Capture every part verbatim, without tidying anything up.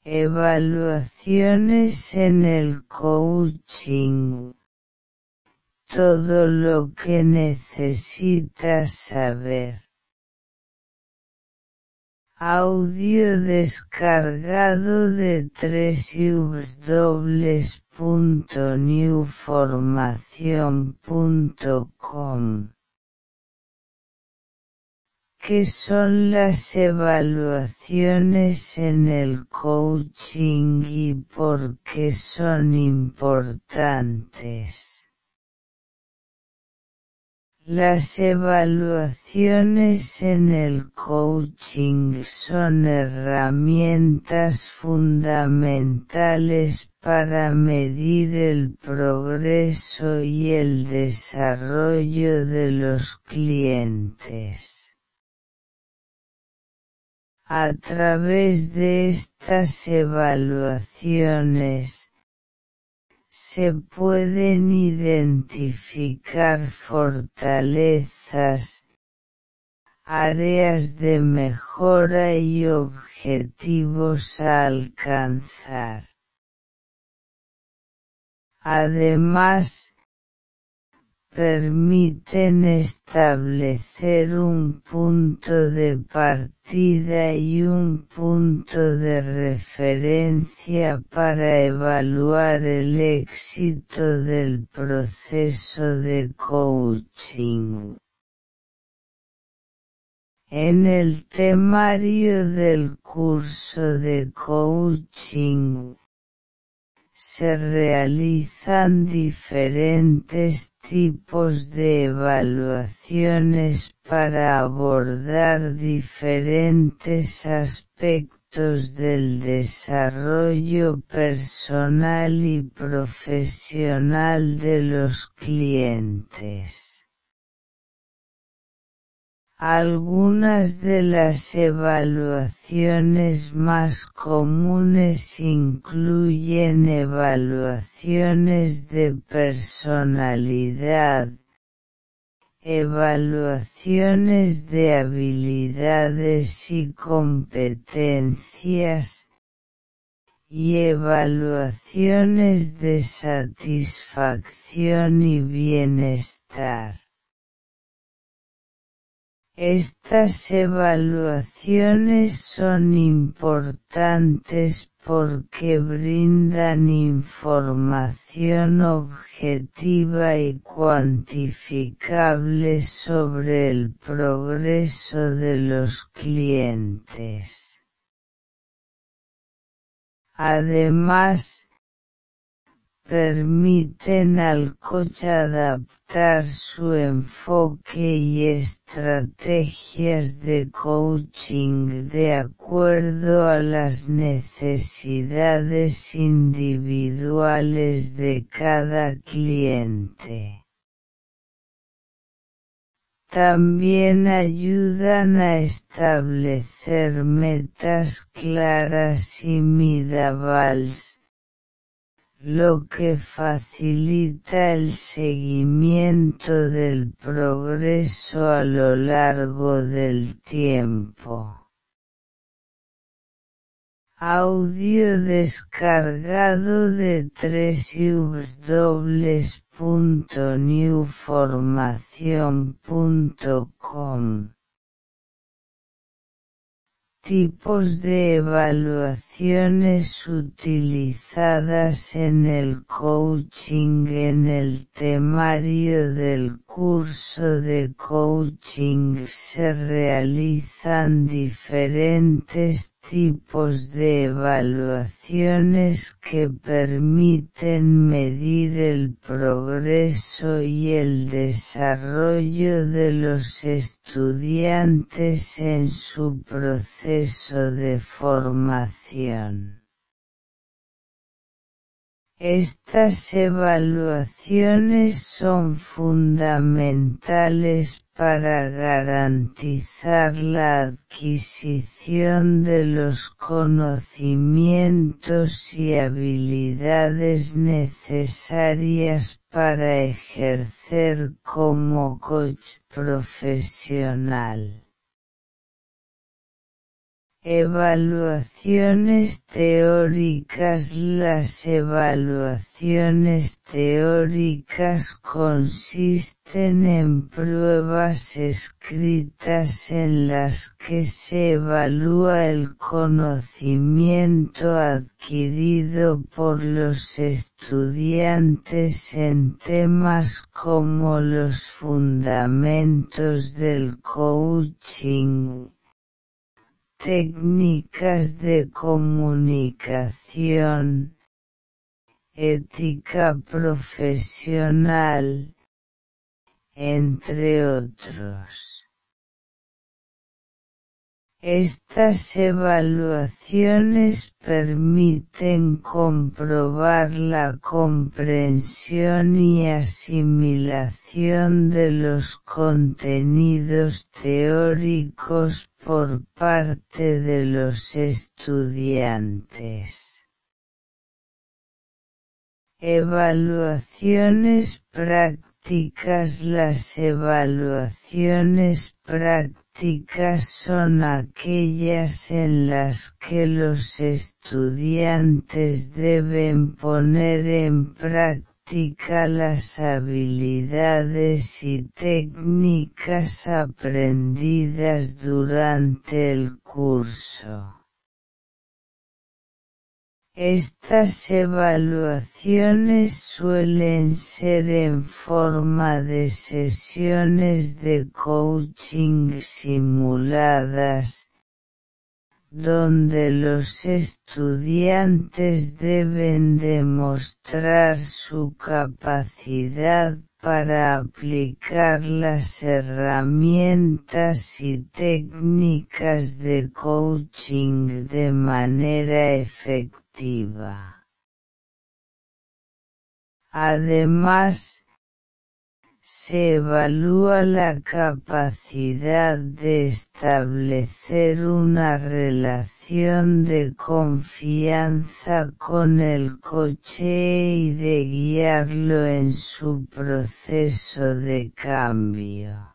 Evaluaciones en el coaching. Todo lo que necesitas saber. Audio descargado de w w w punto new formación punto com. ¿Qué son las evaluaciones en el coaching y por qué son importantes? Las evaluaciones en el coaching son herramientas fundamentales para medir el progreso y el desarrollo de los clientes. A través de estas evaluaciones, se pueden identificar fortalezas, áreas de mejora y objetivos a alcanzar. Además, permiten establecer un punto de partida y un punto de referencia para evaluar el éxito del proceso de coaching. En el temario del curso de coaching, se realizan diferentes tipos de evaluaciones para abordar diferentes aspectos del desarrollo personal y profesional de los clientes. Algunas de las evaluaciones más comunes incluyen evaluaciones de personalidad, evaluaciones de habilidades y competencias, y evaluaciones de satisfacción y bienestar. Estas evaluaciones son importantes porque brindan información objetiva y cuantificable sobre el progreso de los clientes. Además, permiten al coach adaptar su enfoque y estrategias de coaching de acuerdo a las necesidades individuales de cada cliente. También ayudan a establecer metas claras y medibles, lo que facilita el seguimiento del progreso a lo largo del tiempo. Audio descargado de w w w punto new formación punto com. Tipos de evaluaciones utilizadas en el coaching. En el temario del curso de coaching se realizan diferentes tipos de evaluaciones que permiten medir el progreso y el desarrollo de los estudiantes en su proceso de formación. Estas evaluaciones son fundamentales para garantizar la adquisición de los conocimientos y habilidades necesarias para ejercer como coach profesional. Evaluaciones teóricas. Las evaluaciones teóricas consisten en pruebas escritas en las que se evalúa el conocimiento adquirido por los estudiantes en temas como los fundamentos del coaching, técnicas de comunicación, ética profesional, entre otros. Estas evaluaciones permiten comprobar la comprensión y asimilación de los contenidos teóricos por parte de los estudiantes. Evaluaciones prácticas. Las evaluaciones prácticas son aquellas en las que los estudiantes deben poner en práctica las habilidades y técnicas aprendidas durante el curso. Estas evaluaciones suelen ser en forma de sesiones de coaching simuladas, donde los estudiantes deben demostrar su capacidad para aplicar las herramientas y técnicas de coaching de manera efectiva. Además, se evalúa la capacidad de establecer una relación de confianza con el coche y de guiarlo en su proceso de cambio.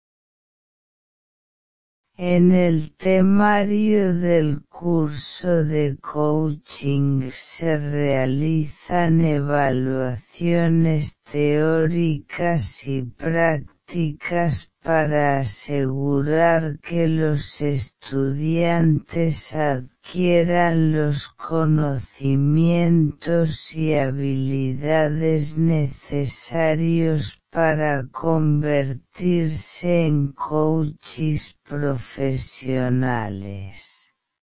En el temario del curso de coaching se realizan evaluaciones teóricas y prácticas para asegurar que los estudiantes adquieran los conocimientos y habilidades necesarios para convertirse en coaches profesionales.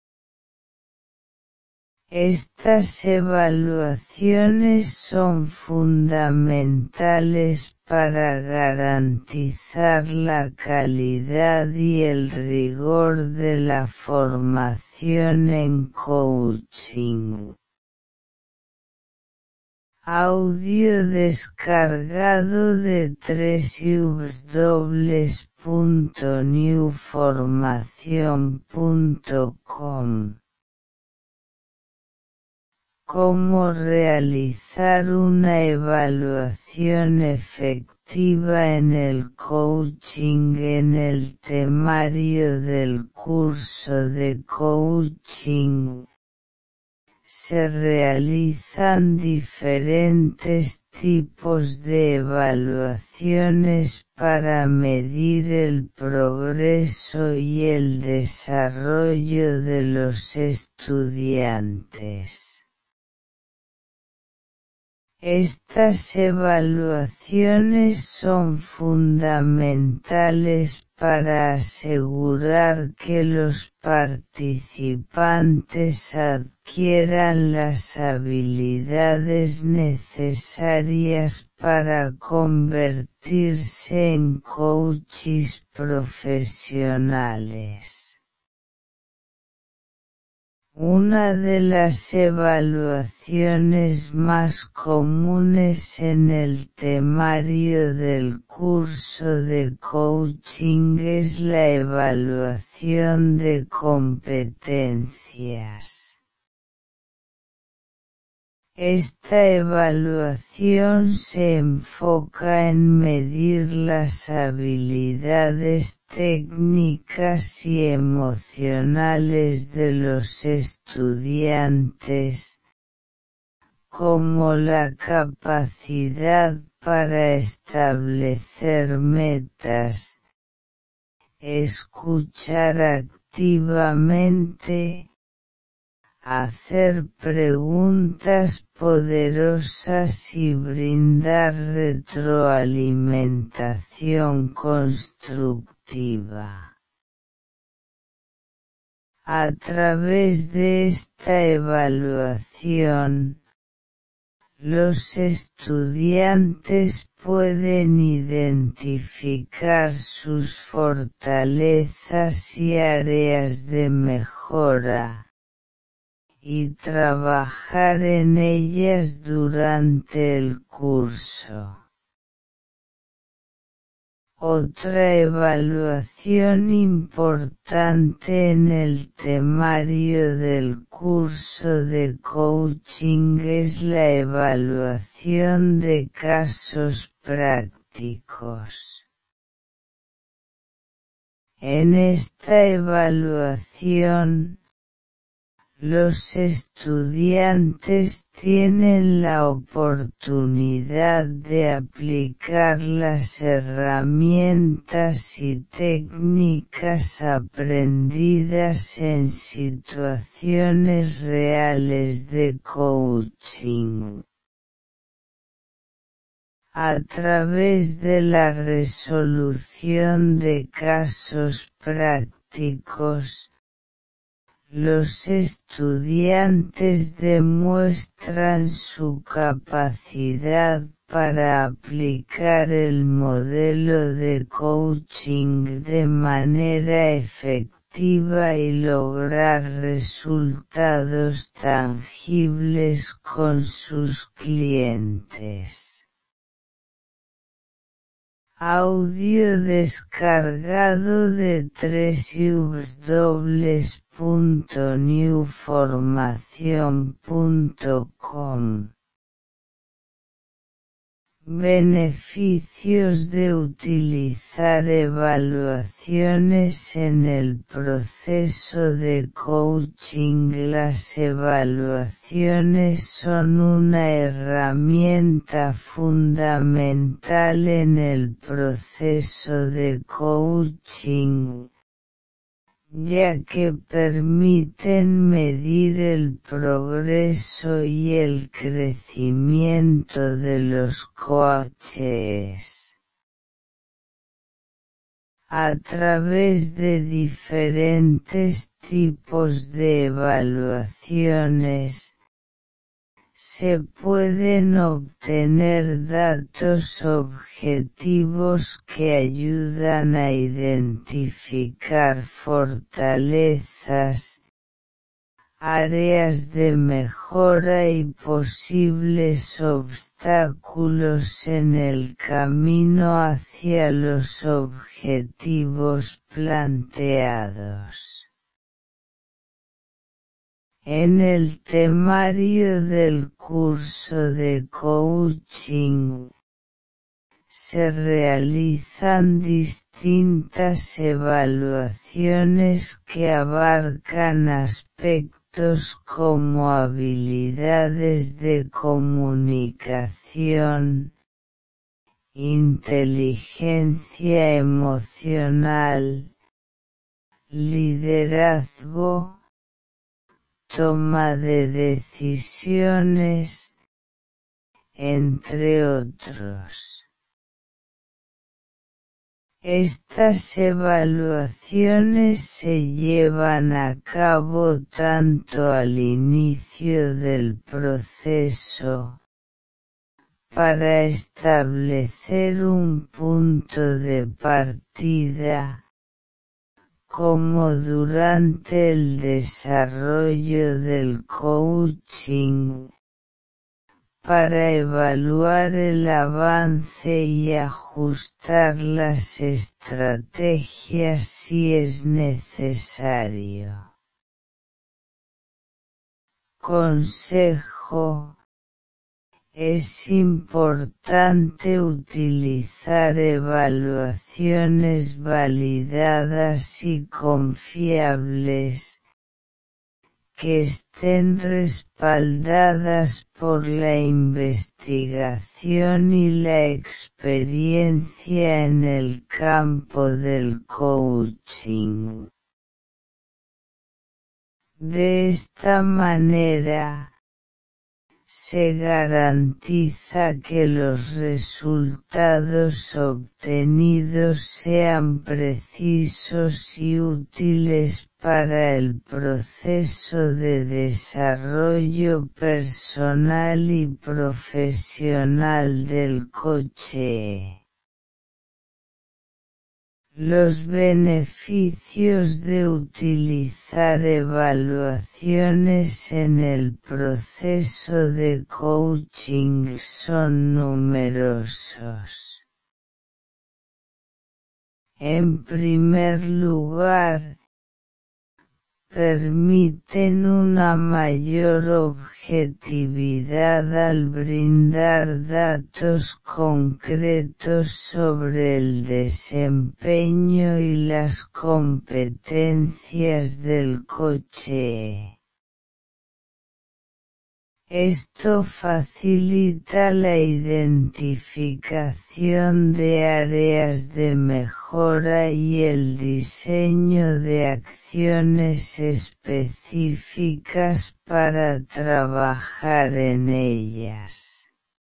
Estas evaluaciones son fundamentales para garantizar la calidad y el rigor de la formación en coaching. Audio descargado de doble u doble u doble u punto new formación punto com. Cómo realizar una evaluación efectiva en el coaching. En el temario del curso de coaching se realizan diferentes tipos de evaluaciones para medir el progreso y el desarrollo de los estudiantes. Estas evaluaciones son fundamentales para asegurar que los participantes adquieran las habilidades necesarias para convertirse en coaches profesionales. Una de las evaluaciones más comunes en el temario del curso de coaching es la evaluación de competencias. Esta evaluación se enfoca en medir las habilidades técnicas y emocionales de los estudiantes, como la capacidad para establecer metas, escuchar activamente, hacer preguntas poderosas y brindar retroalimentación constructiva. A través de esta evaluación, los estudiantes pueden identificar sus fortalezas y áreas de mejora, y trabajar en ellas durante el curso. Otra evaluación importante en el temario del curso de coaching es la evaluación de casos prácticos. En esta evaluación, los estudiantes tienen la oportunidad de aplicar las herramientas y técnicas aprendidas en situaciones reales de coaching. A través de la resolución de casos prácticos, los estudiantes demuestran su capacidad para aplicar el modelo de coaching de manera efectiva y lograr resultados tangibles con sus clientes. Audio descargado de doble u doble u doble u punto new formación punto com. Beneficios de utilizar evaluaciones en el proceso de coaching. Las evaluaciones son una herramienta fundamental en el proceso de coaching, ya que permiten medir el progreso y el crecimiento de los coaches. A través de diferentes tipos de evaluaciones, se pueden obtener datos objetivos que ayudan a identificar fortalezas, áreas de mejora y posibles obstáculos en el camino hacia los objetivos planteados. En el temario del curso de coaching, se realizan distintas evaluaciones que abarcan aspectos como habilidades de comunicación, inteligencia emocional, liderazgo, toma de decisiones, entre otros. Estas evaluaciones se llevan a cabo tanto al inicio del proceso, para establecer un punto de partida, como durante el desarrollo del coaching, para evaluar el avance y ajustar las estrategias si es necesario. Consejo: Es importante utilizar evaluaciones validadas y confiables, que estén respaldadas por la investigación y la experiencia en el campo del coaching. De esta manera, se garantiza que los resultados obtenidos sean precisos y útiles para el proceso de desarrollo personal y profesional del coche. Los beneficios de utilizar evaluaciones en el proceso de coaching son numerosos. En primer lugar, permiten una mayor objetividad al brindar datos concretos sobre el desempeño y las competencias del coche. Esto facilita la identificación de áreas de mejora y el diseño de acciones específicas para trabajar en ellas.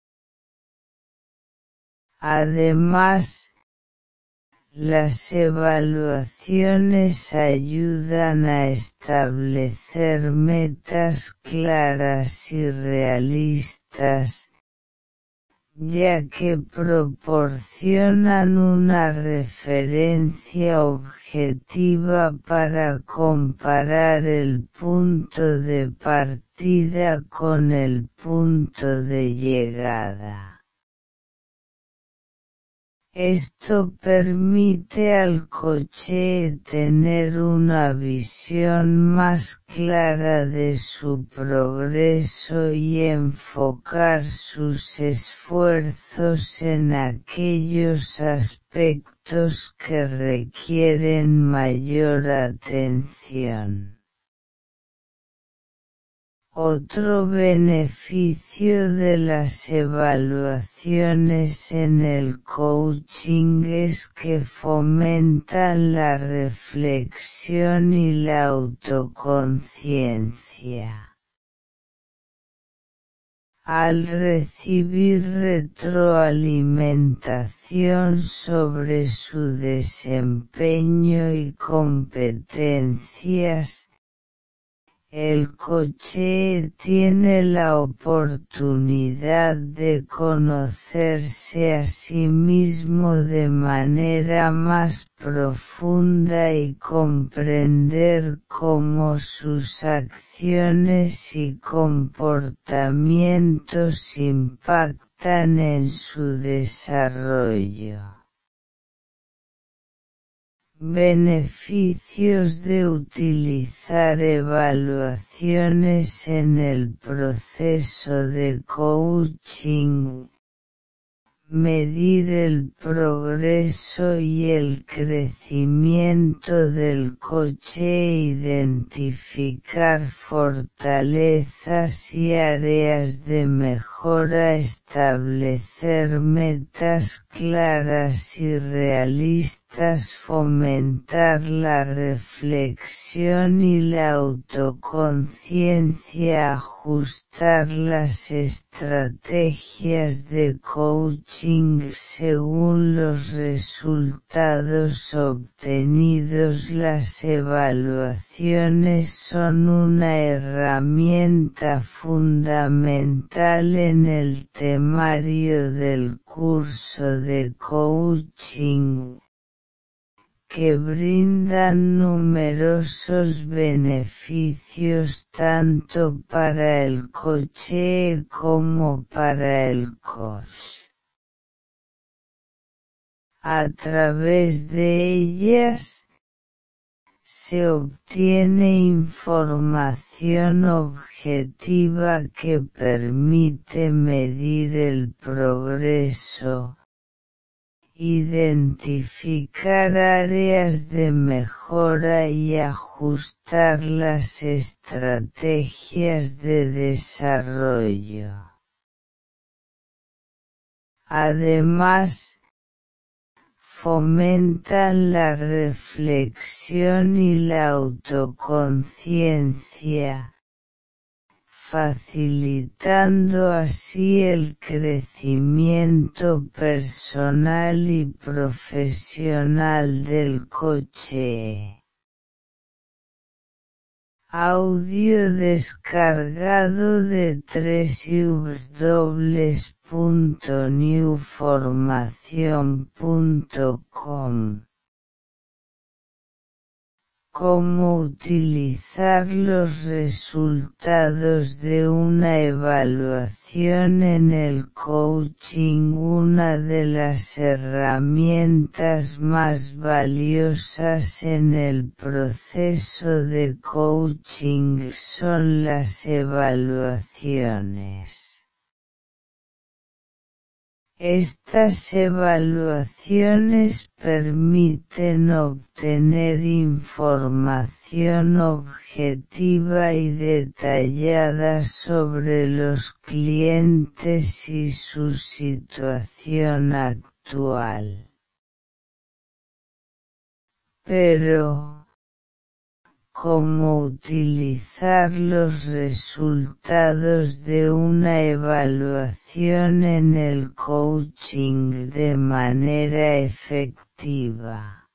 Además, las evaluaciones ayudan a establecer metas claras y realistas, ya que proporcionan una referencia objetiva para comparar el punto de partida con el punto de llegada. Esto permite al coche tener una visión más clara de su progreso y enfocar sus esfuerzos en aquellos aspectos que requieren mayor atención. Otro beneficio de las evaluaciones en el coaching es que fomentan la reflexión y la autoconciencia. Al recibir retroalimentación sobre su desempeño y competencias, el coche tiene la oportunidad de conocerse a sí mismo de manera más profunda y comprender cómo sus acciones y comportamientos impactan en su desarrollo. Beneficios de utilizar evaluaciones en el proceso de coaching. Medir el progreso y el crecimiento del coche e identificar fortalezas y áreas de mejora. Establecer metas claras y realistas. Fomentar la reflexión y la autoconciencia. Ajustar las estrategias de coaching según los resultados obtenidos. Las evaluaciones son una herramienta fundamental en el temario del curso de coaching, que brindan numerosos beneficios tanto para el coche como para el coach. A través de ellas, se obtiene información objetiva que permite medir el progreso, identificar áreas de mejora y ajustar las estrategias de desarrollo. Además, fomentan la reflexión y la autoconciencia, facilitando así el crecimiento personal y profesional del coche. Audio descargado de doble u doble u doble u punto new formación punto com. Cómo utilizar los resultados de una evaluación en el coaching. Una de las herramientas más valiosas en el proceso de coaching son las evaluaciones. Estas evaluaciones permiten obtener información objetiva y detallada sobre los clientes y su situación actual. Pero, cómo utilizar los resultados de una evaluación en el coaching de manera efectiva.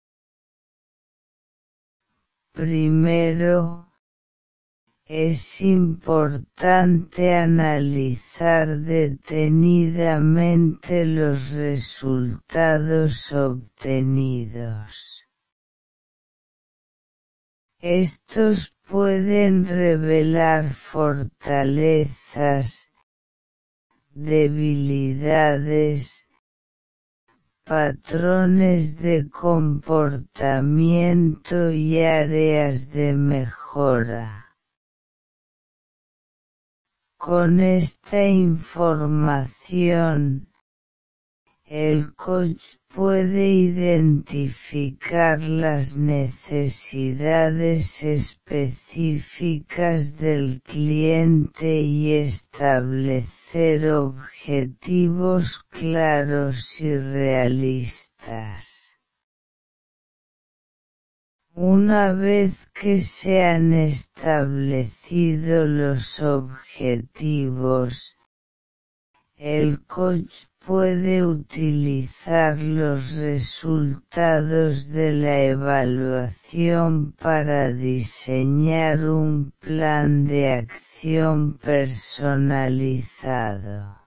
Primero, es importante analizar detenidamente los resultados obtenidos. Estos pueden revelar fortalezas, debilidades, patrones de comportamiento y áreas de mejora. Con esta información, el coach puede identificar las necesidades específicas del cliente y establecer objetivos claros y realistas. Una vez que se han establecido los objetivos, el coach puede utilizar los resultados de la evaluación para diseñar un plan de acción personalizado.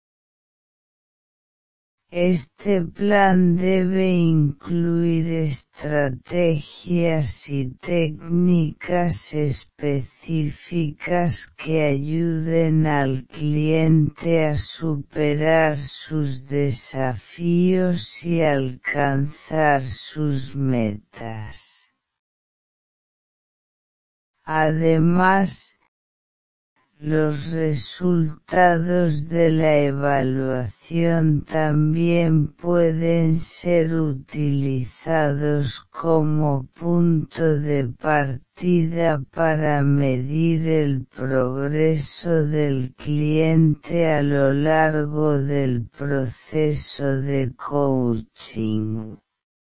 Este plan debe incluir estrategias y técnicas específicas que ayuden al cliente a superar sus desafíos y alcanzar sus metas. Además, los resultados de la evaluación también pueden ser utilizados como punto de partida para medir el progreso del cliente a lo largo del proceso de coaching.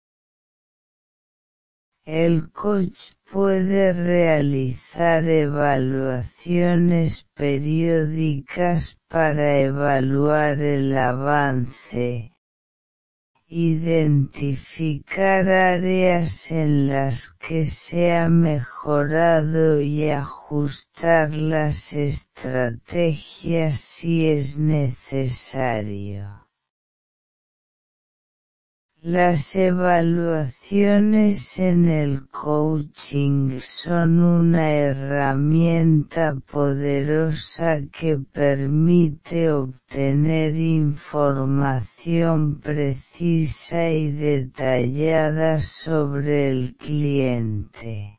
El coach puede realizar evaluaciones periódicas para evaluar el avance, identificar áreas en las que se ha mejorado y ajustar las estrategias si es necesario. Las evaluaciones en el coaching son una herramienta poderosa que permite obtener información precisa y detallada sobre el cliente.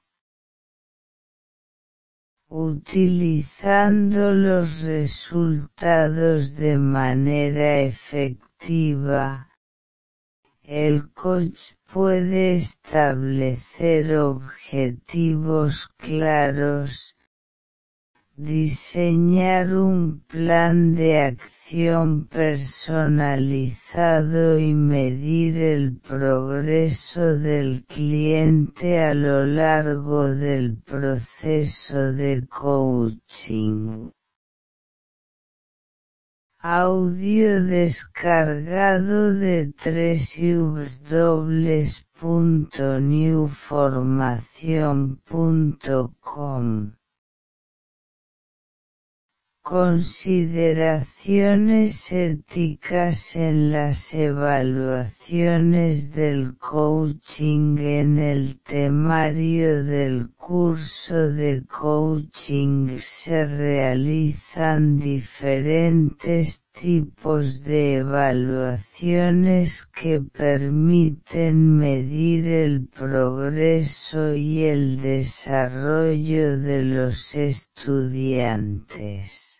Utilizando los resultados de manera efectiva, el coach puede establecer objetivos claros, diseñar un plan de acción personalizado y medir el progreso del cliente a lo largo del proceso de coaching. Audio descargado de doble u doble u doble u punto new formación punto com. Consideraciones éticas en las evaluaciones del coaching. En el temario del curso de coaching se realizan diferentes tipos de evaluaciones que permiten medir el progreso y el desarrollo de los estudiantes.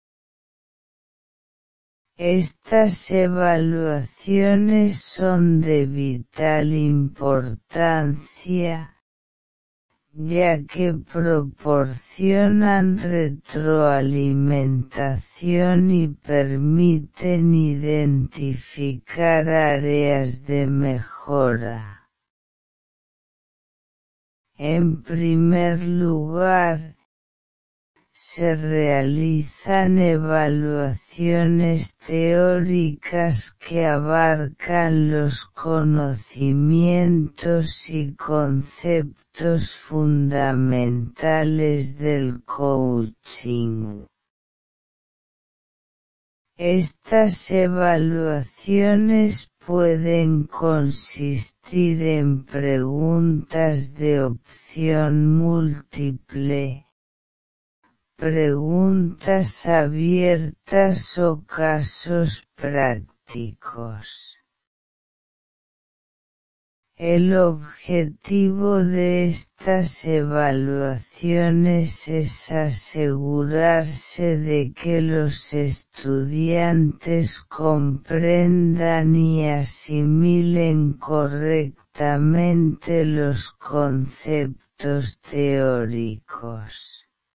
Estas evaluaciones son de vital importancia, ya que proporcionan retroalimentación y permiten identificar áreas de mejora. En primer lugar, se realizan evaluaciones teóricas que abarcan los conocimientos y conceptos fundamentales del coaching. Estas evaluaciones pueden consistir en preguntas de opción múltiple, preguntas abiertas o casos prácticos. El objetivo de estas evaluaciones es asegurarse de que los estudiantes comprendan y asimilen correctamente los conceptos teóricos.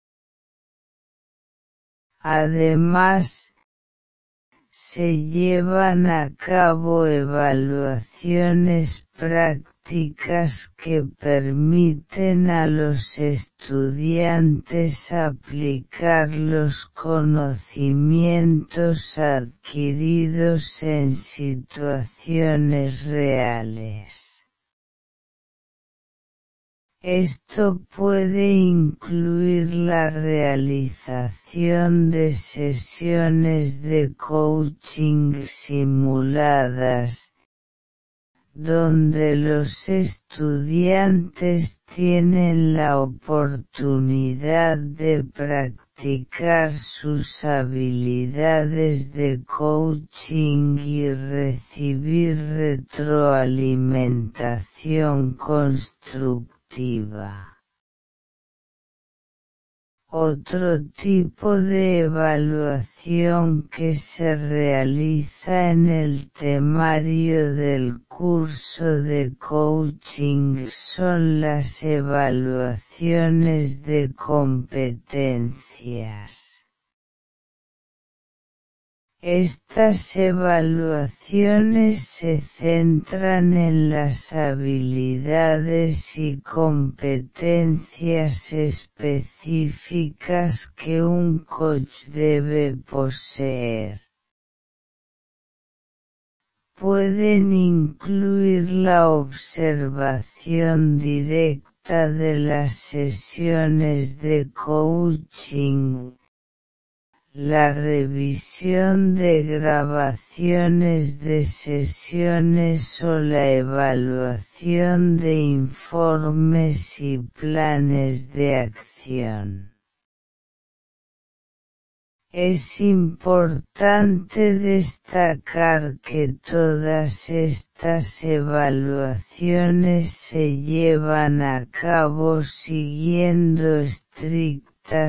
Además, se llevan a cabo evaluaciones prácticas que permiten a los estudiantes aplicar los conocimientos adquiridos en situaciones reales. Esto puede incluir la realización de sesiones de coaching simuladas, donde los estudiantes tienen la oportunidad de practicar sus habilidades de coaching y recibir retroalimentación constructiva. Otro tipo de evaluación que se realiza en el temario del curso de coaching son las evaluaciones de competencias. Estas evaluaciones se centran en las habilidades y competencias específicas que un coach debe poseer. Pueden incluir la observación directa de las sesiones de coaching, La revisión de grabaciones de sesiones o la evaluación de informes y planes de acción. Es importante destacar que todas estas evaluaciones se llevan a cabo siguiendo estrictamente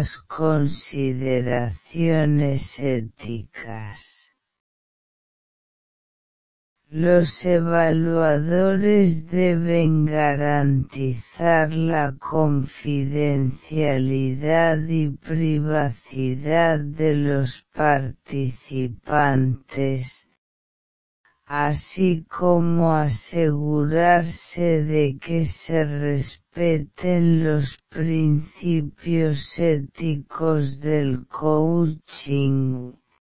consideraciones éticas. Los evaluadores deben garantizar la confidencialidad y privacidad de los participantes, así como asegurarse de que se respeten los principios éticos del coaching,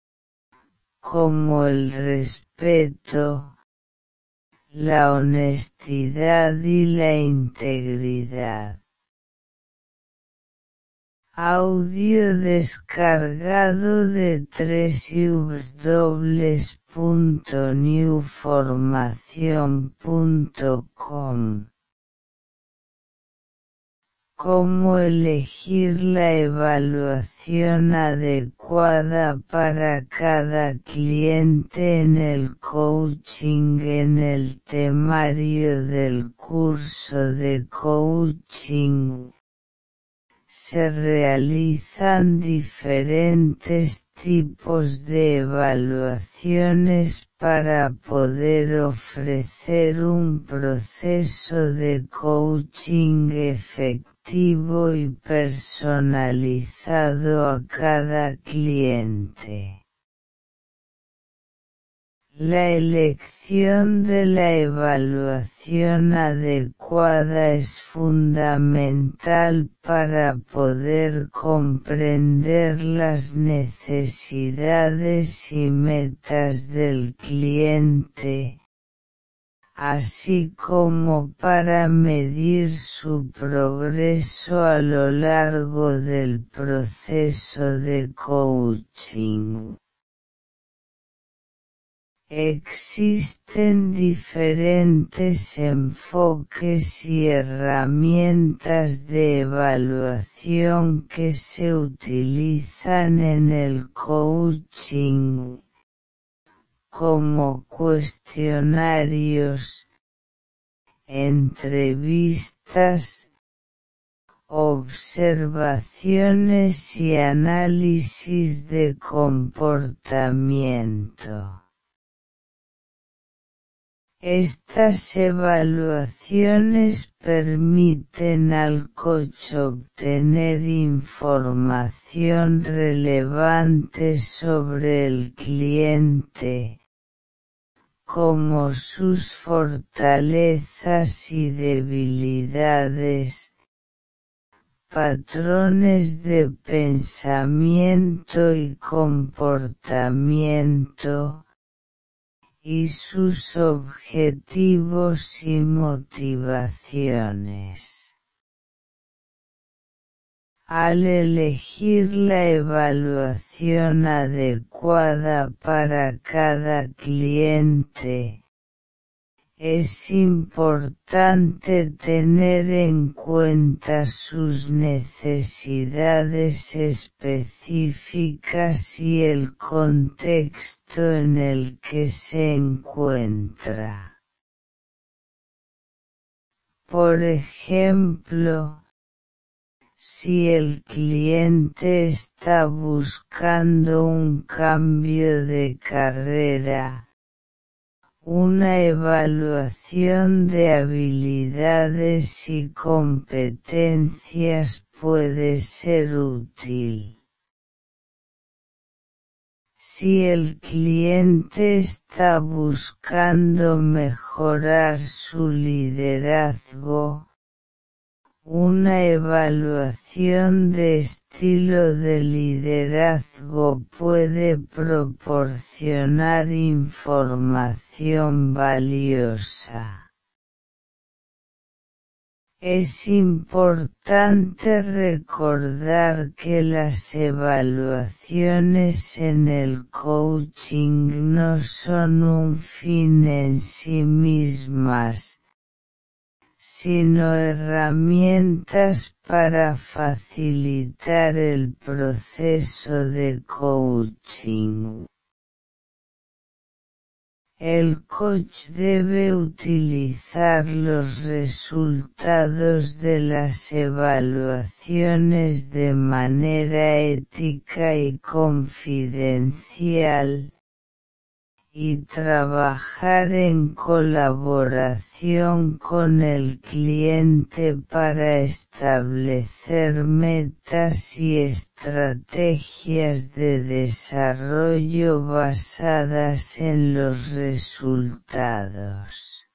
como el respeto, la honestidad y la integridad. Audio descargado de doble u doble u doble u punto new formación punto com. ¿Cómo elegir la evaluación adecuada para cada cliente en el coaching? En el temario del curso de coaching se realizan diferentes tipos de evaluaciones para poder ofrecer un proceso de coaching efectivo y personalizado a cada cliente. La elección de la evaluación adecuada es fundamental para poder comprender las necesidades y metas del cliente, así como para medir su progreso a lo largo del proceso de coaching. Existen diferentes enfoques y herramientas de evaluación que se utilizan en el coaching, como cuestionarios, entrevistas, observaciones y análisis de comportamiento. Estas evaluaciones permiten al coach obtener información relevante sobre el cliente, como sus fortalezas y debilidades, patrones de pensamiento y comportamiento, y sus objetivos y motivaciones. Al elegir la evaluación adecuada para cada cliente, es importante tener en cuenta sus necesidades específicas y el contexto en el que se encuentra. Por ejemplo, si el cliente está buscando un cambio de carrera, una evaluación de habilidades y competencias puede ser útil. Si el cliente está buscando mejorar su liderazgo, una evaluación de estilo de liderazgo puede proporcionar información valiosa. Es importante recordar que las evaluaciones en el coaching no son un fin en sí mismas, sino herramientas para facilitar el proceso de coaching. El coach debe utilizar los resultados de las evaluaciones de manera ética y confidencial, y trabajar en colaboración con el cliente para establecer metas y estrategias de desarrollo basadas en los resultados.